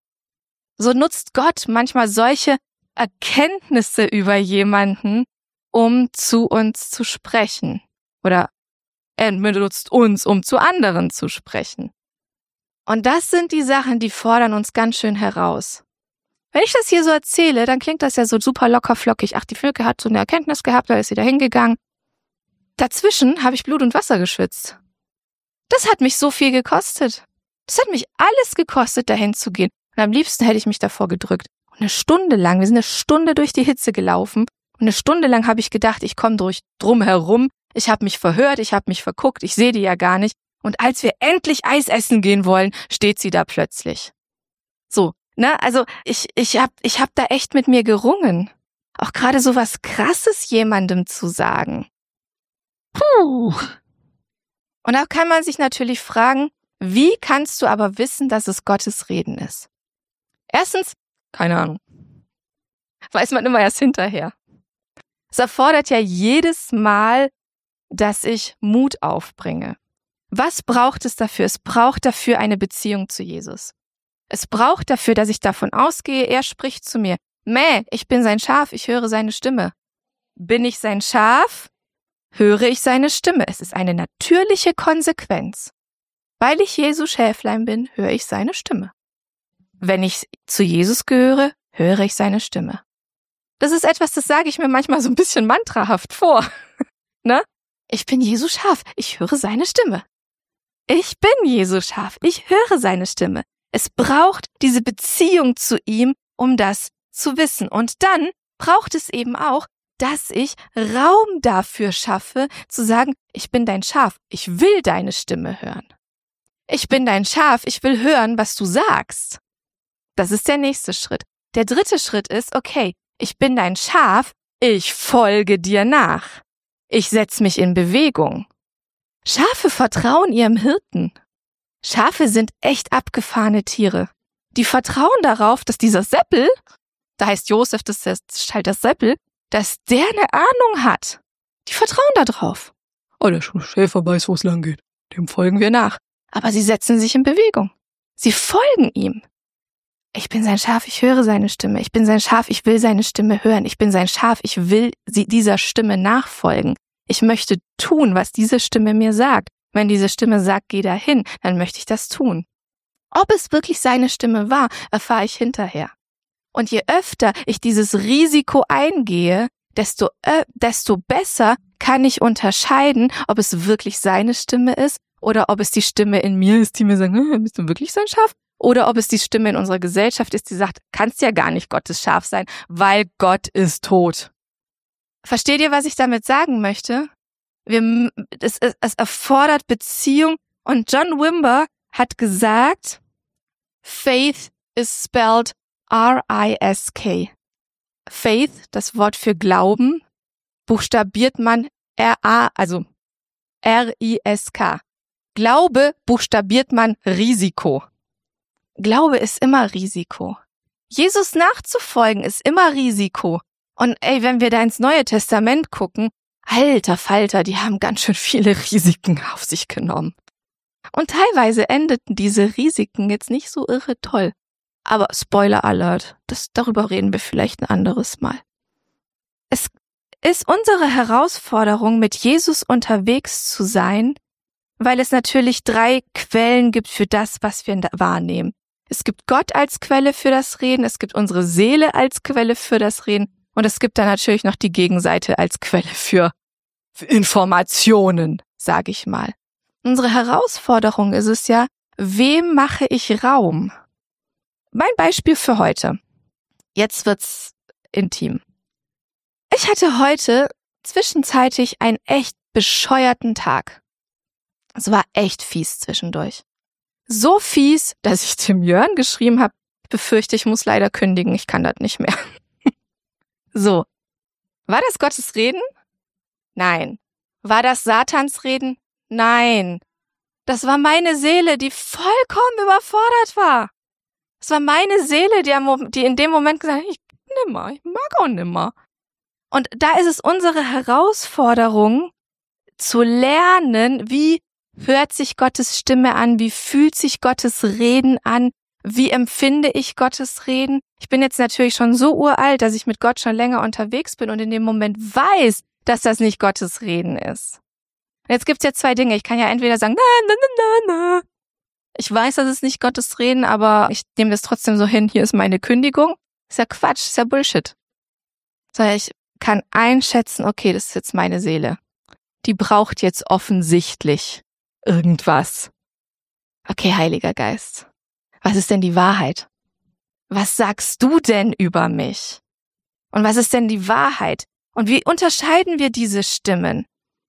S1: So nutzt Gott manchmal solche Erkenntnisse über jemanden, um zu uns zu sprechen. Oder er benutzt uns, um zu anderen zu sprechen. Und das sind die Sachen, die fordern uns ganz schön heraus. Wenn ich das hier so erzähle, dann klingt das ja so super locker flockig. Ach, die Völke hat so eine Erkenntnis gehabt, da ist sie da hingegangen. Dazwischen habe ich Blut und Wasser geschwitzt. Das hat mich so viel gekostet. Das hat mich alles gekostet, dahin zu gehen. Und am liebsten hätte ich mich davor gedrückt. Und eine Stunde lang, wir sind eine Stunde durch die Hitze gelaufen. Und eine Stunde lang habe ich gedacht, ich komme durch drum herum, Ich habe mich verhört, ich habe mich verguckt, ich sehe die ja gar nicht. Und als wir endlich Eis essen gehen wollen, steht sie da plötzlich. So, ne? Also ich ich hab ich hab da echt mit mir gerungen. Auch gerade so was Krasses jemandem zu sagen. Puh. Und da kann man sich natürlich fragen, wie kannst du aber wissen, dass es Gottes Reden ist? Erstens, keine Ahnung. Weiß man immer erst hinterher. Es erfordert ja jedes Mal, dass ich Mut aufbringe. Was braucht es dafür? Es braucht dafür eine Beziehung zu Jesus. Es braucht dafür, dass ich davon ausgehe, er spricht zu mir. Mäh, ich bin sein Schaf, ich höre seine Stimme. Bin ich sein Schaf? Höre ich seine Stimme. Es ist eine natürliche Konsequenz. Weil ich Jesu Schäflein bin, höre ich seine Stimme. Wenn ich zu Jesus gehöre, höre ich seine Stimme. Das ist etwas, das sage ich mir manchmal so ein bisschen mantrahaft vor. Ne? Ich bin Jesu Schaf, ich höre seine Stimme. Ich bin Jesu Schaf, ich höre seine Stimme. Es braucht diese Beziehung zu ihm, um das zu wissen. Und dann braucht es eben auch, dass ich Raum dafür schaffe, zu sagen, ich bin dein Schaf, ich will deine Stimme hören. Ich bin dein Schaf, ich will hören, was du sagst. Das ist der nächste Schritt. Der dritte Schritt ist, okay, ich bin dein Schaf, ich folge dir nach. Ich setze mich in Bewegung. Schafe vertrauen ihrem Hirten. Schafe sind echt abgefahrene Tiere. Die vertrauen darauf, dass dieser Seppel, da heißt Josef, das ist halt das Seppel, dass der eine Ahnung hat. Die vertrauen da drauf. Oh, der Schäfer weiß, wo es lang geht. Dem folgen wir nach. Aber sie setzen sich in Bewegung. Sie folgen ihm. Ich bin sein Schaf, ich höre seine Stimme. Ich bin sein Schaf, ich will seine Stimme hören. Ich bin sein Schaf, ich will sie dieser Stimme nachfolgen. Ich möchte tun, was diese Stimme mir sagt. Wenn diese Stimme sagt, geh dahin, dann möchte ich das tun. Ob es wirklich seine Stimme war, erfahre ich hinterher. Und je öfter ich dieses Risiko eingehe, desto, äh, desto besser kann ich unterscheiden, ob es wirklich seine Stimme ist oder ob es die Stimme in mir ist, die mir sagt, bist du wirklich sein Schaf? Oder ob es die Stimme in unserer Gesellschaft ist, die sagt, kannst ja gar nicht Gottes Schaf sein, weil Gott ist tot. Versteht ihr, was ich damit sagen möchte? Wir, es, es erfordert Beziehung und John Wimber hat gesagt, Faith is spelled R I S K. Faith, das Wort für Glauben, buchstabiert man R A, also R I S K. Glaube buchstabiert man Risiko. Glaube ist immer Risiko. Jesus nachzufolgen ist immer Risiko. Und ey, wenn wir da ins Neue Testament gucken, alter Falter, die haben ganz schön viele Risiken auf sich genommen. Und teilweise endeten diese Risiken jetzt nicht so irre toll. Aber Spoiler Alert, das, darüber reden wir vielleicht ein anderes Mal. Es ist unsere Herausforderung, mit Jesus unterwegs zu sein, weil es natürlich drei Quellen gibt für das, was wir wahrnehmen. Es gibt Gott als Quelle für das Reden, es gibt unsere Seele als Quelle für das Reden und es gibt dann natürlich noch die Gegenseite als Quelle für, für Informationen, sage ich mal. Unsere Herausforderung ist es ja, wem mache ich Raum? Mein Beispiel für heute. Jetzt wird's intim. Ich hatte heute zwischenzeitlich einen echt bescheuerten Tag. Es war echt fies zwischendurch. So fies, dass ich dem Jörn geschrieben habe, befürchte, ich muss leider kündigen, ich kann das nicht mehr. So. War das Gottes Reden? Nein. War das Satans Reden? Nein. Das war meine Seele, die vollkommen überfordert war. Es war meine Seele, die, am, die in dem Moment gesagt hat, ich nimmer, ich mag auch nimmer. Und da ist es unsere Herausforderung, zu lernen, wie hört sich Gottes Stimme an, wie fühlt sich Gottes Reden an, wie empfinde ich Gottes Reden. Ich bin jetzt natürlich schon so uralt, dass ich mit Gott schon länger unterwegs bin und in dem Moment weiß, dass das nicht Gottes Reden ist. Und jetzt gibt's ja zwei Dinge. Ich kann ja entweder sagen, na, na, na, na, na. Ich weiß, das ist nicht Gottes Reden, aber ich nehme das trotzdem so hin, hier ist meine Kündigung. Ist ja Quatsch, ist ja Bullshit. Sondern ich kann einschätzen, okay, das ist jetzt meine Seele. Die braucht jetzt offensichtlich irgendwas. Okay, Heiliger Geist, was ist denn die Wahrheit? Was sagst du denn über mich? Und was ist denn die Wahrheit? Und wie unterscheiden wir diese Stimmen?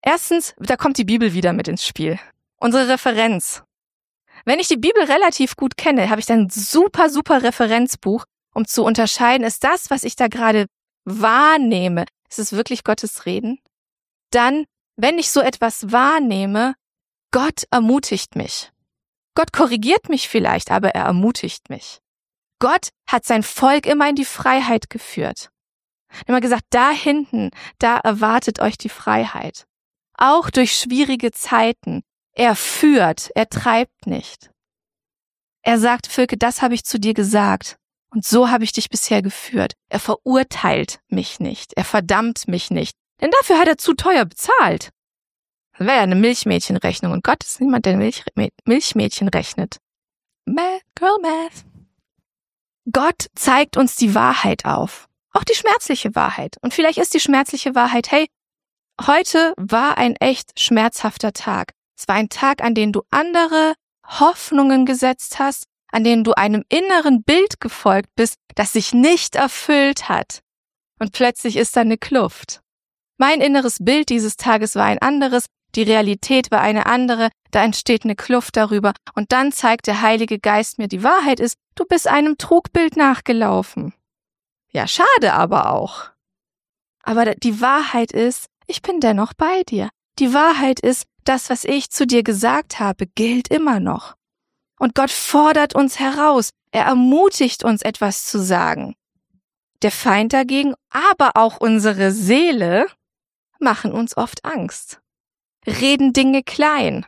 S1: Erstens, da kommt die Bibel wieder mit ins Spiel. Unsere Referenz. Wenn ich die Bibel relativ gut kenne, habe ich dann ein super, super Referenzbuch, um zu unterscheiden, ist das, was ich da gerade wahrnehme, ist es wirklich Gottes Reden? Dann, wenn ich so etwas wahrnehme, Gott ermutigt mich. Gott korrigiert mich vielleicht, aber er ermutigt mich. Gott hat sein Volk immer in die Freiheit geführt. Er hat immer gesagt, da hinten, da erwartet euch die Freiheit. Auch durch schwierige Zeiten. Er führt, er treibt nicht. Er sagt, Völke, das habe ich zu dir gesagt. Und so habe ich dich bisher geführt. Er verurteilt mich nicht. Er verdammt mich nicht. Denn dafür hat er zu teuer bezahlt. Das wäre ja eine Milchmädchenrechnung. Und Gott ist niemand, der Milch, Milchmädchen rechnet. Math, Girl Math. Gott zeigt uns die Wahrheit auf. Auch die schmerzliche Wahrheit. Und vielleicht ist die schmerzliche Wahrheit, hey, heute war ein echt schmerzhafter Tag. Es war ein Tag, an den du andere Hoffnungen gesetzt hast, an denen du einem inneren Bild gefolgt bist, das sich nicht erfüllt hat. Und plötzlich ist da eine Kluft. Mein inneres Bild dieses Tages war ein anderes, die Realität war eine andere, da entsteht eine Kluft darüber. Und dann zeigt der Heilige Geist mir, die Wahrheit ist, du bist einem Trugbild nachgelaufen. Ja, schade aber auch. Aber die Wahrheit ist, ich bin dennoch bei dir. Die Wahrheit ist, das, was ich zu dir gesagt habe, gilt immer noch. Und Gott fordert uns heraus. Er ermutigt uns, etwas zu sagen. Der Feind dagegen, aber auch unsere Seele, machen uns oft Angst. Reden Dinge klein.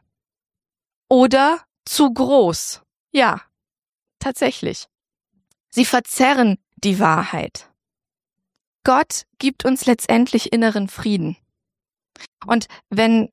S1: Oder zu groß. Ja, tatsächlich. Sie verzerren die Wahrheit. Gott gibt uns letztendlich inneren Frieden. Und wenn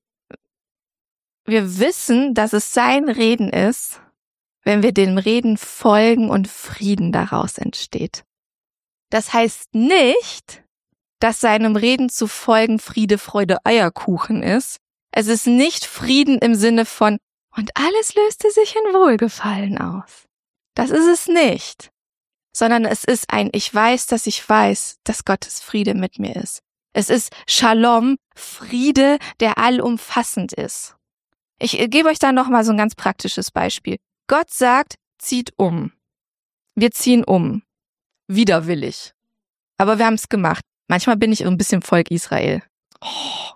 S1: wir wissen, dass es sein Reden ist, wenn wir dem Reden folgen und Frieden daraus entsteht. Das heißt nicht, dass seinem Reden zu folgen Friede, Freude, Eierkuchen ist. Es ist nicht Frieden im Sinne von und alles löste sich in Wohlgefallen aus. Das ist es nicht. Sondern es ist ein ich weiß, dass ich weiß, dass Gottes Friede mit mir ist. Es ist Shalom, Friede, der allumfassend ist. Ich gebe euch da nochmal so ein ganz praktisches Beispiel. Gott sagt, zieht um. Wir ziehen um. Widerwillig. Aber wir haben es gemacht. Manchmal bin ich ein bisschen Volk Israel. Oh.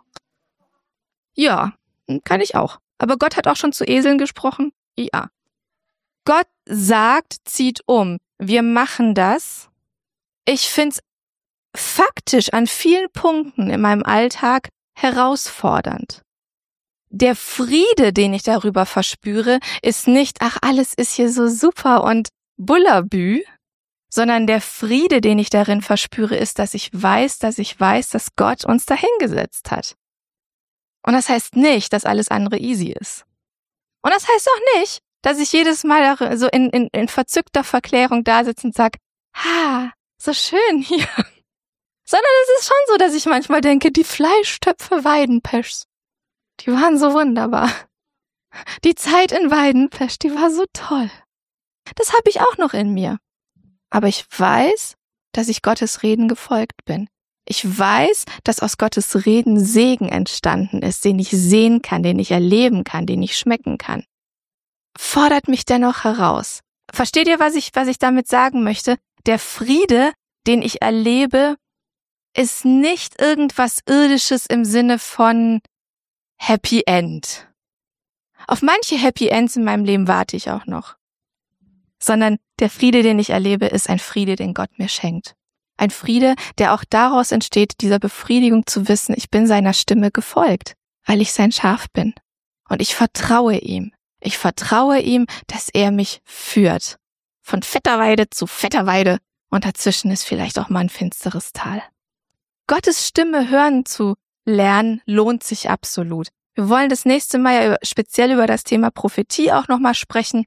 S1: Ja, kann ich auch. Aber Gott hat auch schon zu Eseln gesprochen? Ja. Gott sagt, zieht um. Wir machen das. Ich find's faktisch an vielen Punkten in meinem Alltag herausfordernd. Der Friede, den ich darüber verspüre, ist nicht, ach, alles ist hier so super und Bullabü, sondern der Friede, den ich darin verspüre, ist, dass ich weiß, dass ich weiß, dass Gott uns dahingesetzt hat. Und das heißt nicht, dass alles andere easy ist. Und das heißt auch nicht, dass ich jedes Mal so in, in, in verzückter Verklärung da sitze und sage, ha, so schön hier. Sondern es ist schon so, dass ich manchmal denke, die Fleischtöpfe Weidenpeschs, die waren so wunderbar. Die Zeit in Weidenpesch, die war so toll. Das habe ich auch noch in mir. Aber ich weiß, dass ich Gottes Reden gefolgt bin. Ich weiß, dass aus Gottes Reden Segen entstanden ist, den ich sehen kann, den ich erleben kann, den ich schmecken kann. Fordert mich dennoch heraus. Versteht ihr, was ich, was ich damit sagen möchte? Der Friede, den ich erlebe, ist nicht irgendwas Irdisches im Sinne von Happy End. Auf manche Happy Ends in meinem Leben warte ich auch noch. Sondern der Friede, den ich erlebe, ist ein Friede, den Gott mir schenkt. Ein Friede, der auch daraus entsteht, dieser Befriedigung zu wissen, ich bin seiner Stimme gefolgt, weil ich sein Schaf bin. Und ich vertraue ihm. Ich vertraue ihm, dass er mich führt. Von fetter Weide zu fetter Weide. Und dazwischen ist vielleicht auch mal ein finsteres Tal. Gottes Stimme hören zu lernen, lohnt sich absolut. Wir wollen das nächste Mal ja speziell über das Thema Prophetie auch nochmal sprechen.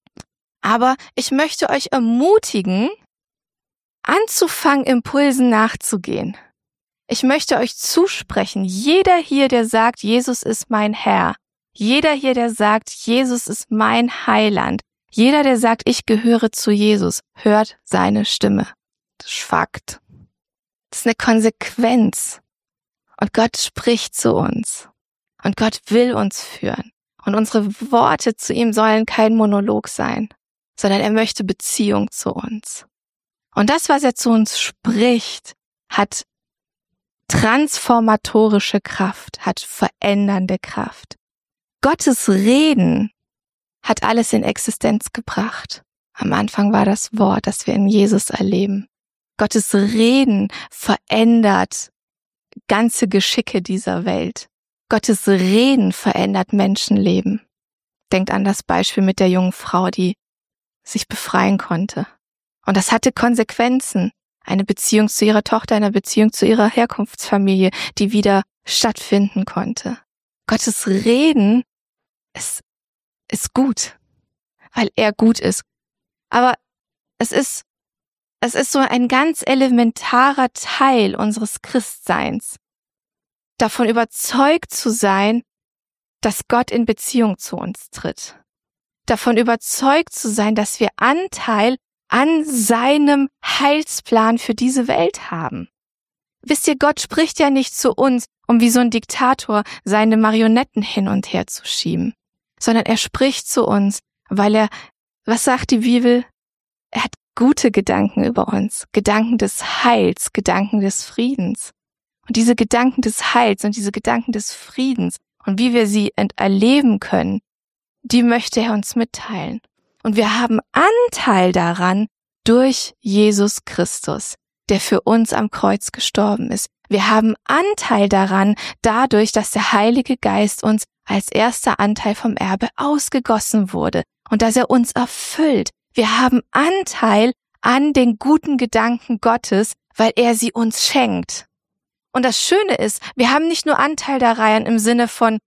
S1: Aber ich möchte euch ermutigen, anzufangen, Impulsen nachzugehen. Ich möchte euch zusprechen, jeder hier, der sagt, Jesus ist mein Herr, jeder hier, der sagt, Jesus ist mein Heiland, jeder, der sagt, ich gehöre zu Jesus, hört seine Stimme. Das ist Fakt. Das ist eine Konsequenz. Und Gott spricht zu uns. Und Gott will uns führen. Und unsere Worte zu ihm sollen kein Monolog sein, sondern er möchte Beziehung zu uns. Und das, was er zu uns spricht, hat transformatorische Kraft, hat verändernde Kraft. Gottes Reden hat alles in Existenz gebracht. Am Anfang war das Wort, das wir in Jesus erleben. Gottes Reden verändert ganze Geschicke dieser Welt. Gottes Reden verändert Menschenleben. Denkt an das Beispiel mit der jungen Frau, die sich befreien konnte. Und das hatte Konsequenzen. Eine Beziehung zu ihrer Tochter, eine Beziehung zu ihrer Herkunftsfamilie, die wieder stattfinden konnte. Gottes Reden ist, ist gut, weil er gut ist. Aber es ist, es ist so ein ganz elementarer Teil unseres Christseins, davon überzeugt zu sein, dass Gott in Beziehung zu uns tritt. Davon überzeugt zu sein, dass wir Anteil an seinem Heilsplan für diese Welt haben. Wisst ihr, Gott spricht ja nicht zu uns, um wie so ein Diktator seine Marionetten hin und her zu schieben, sondern er spricht zu uns, weil er, was sagt die Bibel? Er hat gute Gedanken über uns, Gedanken des Heils, Gedanken des Friedens. Und diese Gedanken des Heils und diese Gedanken des Friedens und wie wir sie erleben können, die möchte er uns mitteilen. Und wir haben Anteil daran durch Jesus Christus, der für uns am Kreuz gestorben ist. Wir haben Anteil daran dadurch, dass der Heilige Geist uns als erster Anteil vom Erbe ausgegossen wurde und dass er uns erfüllt. Wir haben Anteil an den guten Gedanken Gottes, weil er sie uns schenkt. Und das Schöne ist, wir haben nicht nur Anteil daran im Sinne von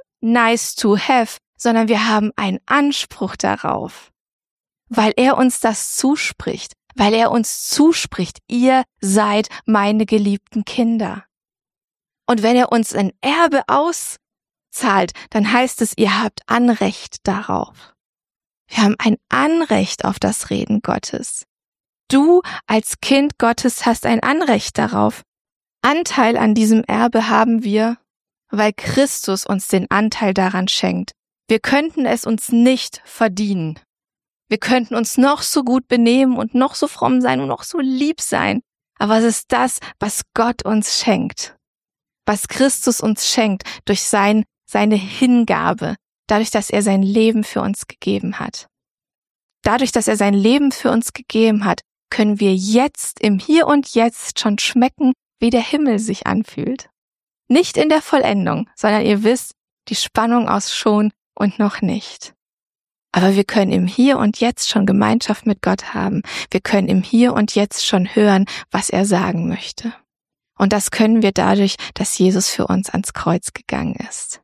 S1: nice to have, sondern wir haben einen Anspruch darauf, weil er uns das zuspricht, weil er uns zuspricht, ihr seid meine geliebten Kinder. Und wenn er uns ein Erbe auszahlt, dann heißt es, ihr habt Anrecht darauf. Wir haben ein Anrecht auf das Reden Gottes. Du als Kind Gottes hast ein Anrecht darauf. Anteil an diesem Erbe haben wir, weil Christus uns den Anteil daran schenkt. Wir könnten es uns nicht verdienen. Wir könnten uns noch so gut benehmen und noch so fromm sein und noch so lieb sein. Aber es ist das, was Gott uns schenkt. Was Christus uns schenkt durch sein, seine Hingabe. Dadurch, dass er sein Leben für uns gegeben hat. Dadurch, dass er sein Leben für uns gegeben hat, können wir jetzt im Hier und Jetzt schon schmecken, wie der Himmel sich anfühlt. Nicht in der Vollendung, sondern ihr wisst, die Spannung aus schon und noch nicht. Aber wir können im Hier und Jetzt schon Gemeinschaft mit Gott haben. Wir können im Hier und Jetzt schon hören, was er sagen möchte. Und das können wir dadurch, dass Jesus für uns ans Kreuz gegangen ist.